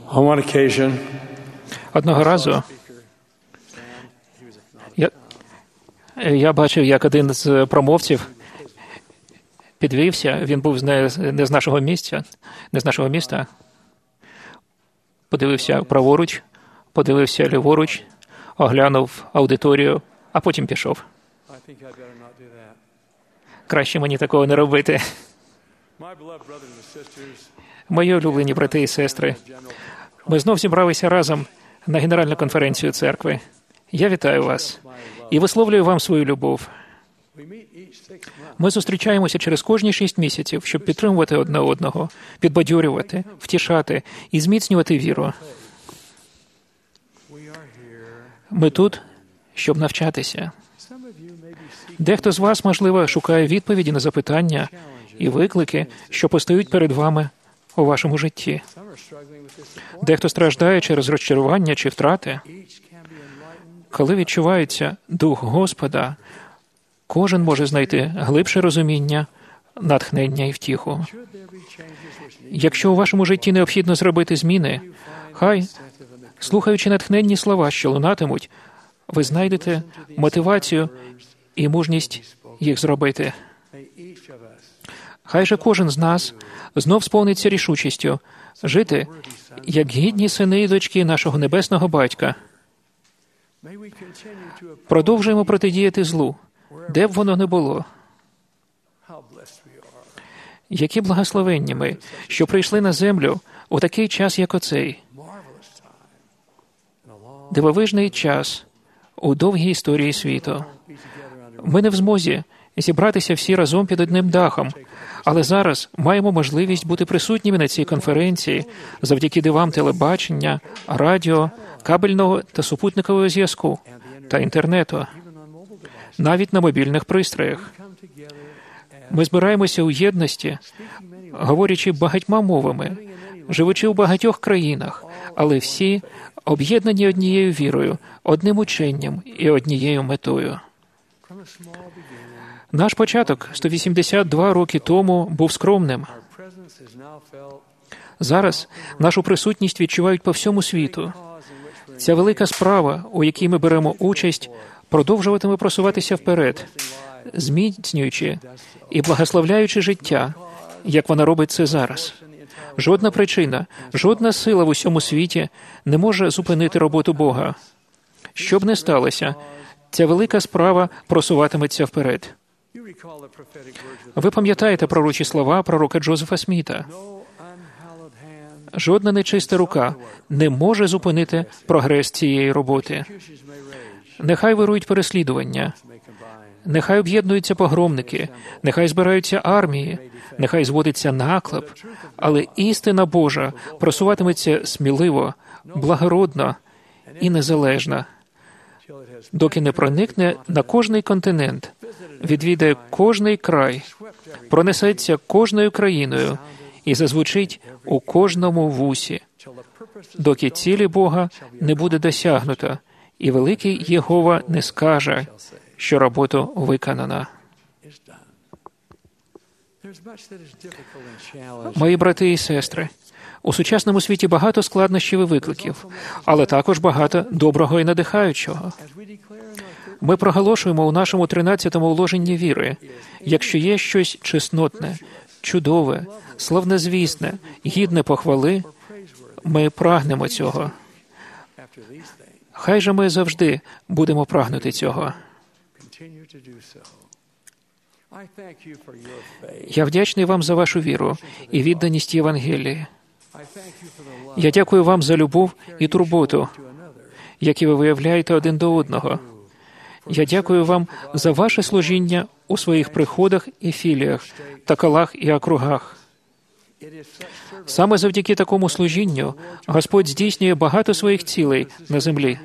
On one occasion, Одного разу я бачив, як один з промовців підвівся, він був не з нашого міста, подивився праворуч, подивився ліворуч, оглянув аудиторію, а потім пішов. Краще мені такого не робити. Мої улюблені брати і сестри, ми знов зібралися разом на Генеральну конференцію церкви. Я вітаю вас і висловлюю вам свою любов. Ми зустрічаємося через кожні 6 місяців, щоб підтримувати одне одного, підбадьорювати, втішати і зміцнювати віру. Ми тут, щоб навчатися. Дехто з вас, можливо, шукає відповіді на запитання і виклики, що постають перед вами у вашому житті. Дехто страждає через розчарування чи втрати. Коли відчувається Дух Господа, кожен може знайти глибше розуміння, натхнення і втіху. Якщо у вашому житті необхідно зробити зміни, хай, слухаючи натхненні слова, що лунатимуть, ви знайдете мотивацію і мужність їх зробити. Хай же кожен з нас знов сповниться рішучістю жити, як гідні сини і дочки нашого Небесного Батька. Продовжуємо протидіяти злу, де б воно не було. Які благословенні ми, що прийшли на землю у такий час, як оцей. Дивовижний час у довгій історії світу. Ми не в змозі зібратися всі разом під одним дахом, але зараз маємо можливість бути присутніми на цій конференції завдяки дивам телебачення, радіо, кабельного та супутникового зв'язку та інтернету, навіть на мобільних пристроях. Ми збираємося у єдності, говорячи багатьма мовами, живучи у багатьох країнах, але всі об'єднані однією вірою, одним ученням і однією метою. Наш початок 182 роки тому був скромним. Зараз нашу присутність відчувають по всьому світу. Ця велика справа, у якій ми беремо участь, продовжуватиме просуватися вперед, зміцнюючи і благословляючи життя, як вона робить це зараз. Жодна причина, жодна сила в усьому світі не може зупинити роботу Бога. Що б не сталося, ця велика справа просуватиметься вперед. Ви пам'ятаєте пророчі слова пророка Джозефа Сміта? Жодна нечиста рука не може зупинити прогрес цієї роботи. Нехай вирують переслідування, нехай об'єднуються погромники, нехай збираються армії, нехай зводиться наклеп, але істина Божа просуватиметься сміливо, благородно і незалежно, доки не проникне на кожний континент, відвідає кожний край, пронесеться кожною країною і зазвучить у кожному вусі, доки цілі Бога не буде досягнуто, і великий Єгова не скаже, що робота виконана. Мої брати і сестри, у сучасному світі багато складнощів і викликів, але також багато доброго і надихаючого. Ми проголошуємо у нашому 13-му уложенні віри, якщо є щось чеснотне, чудове, славнозвісне, гідне похвали, ми прагнемо цього. Хай же ми завжди будемо прагнути цього. Я вдячний вам за вашу віру і відданість Євангелії. Я дякую вам за любов і турботу, які ви виявляєте один до одного. Я дякую вам за ваше служіння у своїх приходах і філіях, та колах і округах. Саме завдяки такому служінню Господь здійснює багато своїх цілей на землі.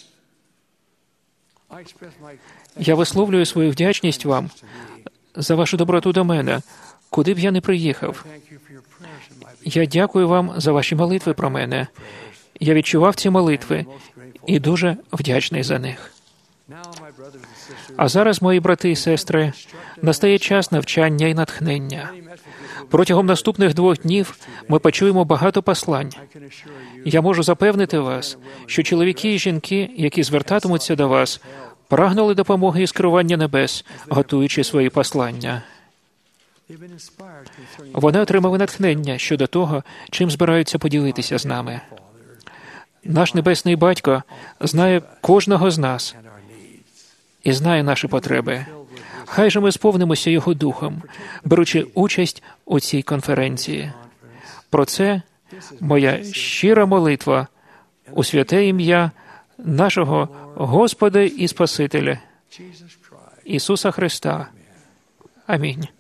Я висловлюю свою вдячність вам за вашу доброту до мене, куди б я не приїхав. Я дякую вам за ваші молитви про мене. Я відчував ці молитви і дуже вдячний за них. А зараз, мої брати і сестри, настає час навчання і натхнення. Протягом наступних 2 днів ми почуємо багато послань. Я можу запевнити вас, що чоловіки і жінки, які звертатимуться до вас, прагнули допомоги із керування небес, готуючи свої послання. Вони отримали натхнення щодо того, чим збираються поділитися з нами. Наш Небесний Батько знає кожного з нас і знає наші потреби. Хай же ми сповнимося Його Духом, беручи участь у цій конференції. Про це моя щира молитва у святе ім'я нашого Господа і Спасителя Ісуса Христа. Амінь.